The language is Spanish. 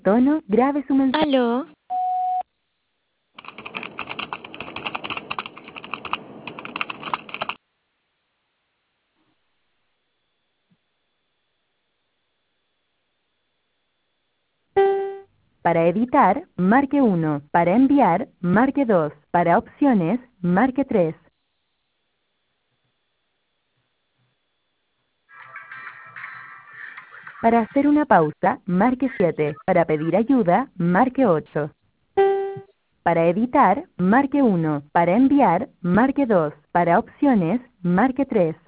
tono, grabe su mensaje. Aló, Para editar, marque 1. Para enviar, marque 2. Para opciones, marque 3. Para hacer una pausa, marque 7. Para pedir ayuda, marque 8. Para editar, marque 1. Para enviar, marque 2. Para opciones, marque 3.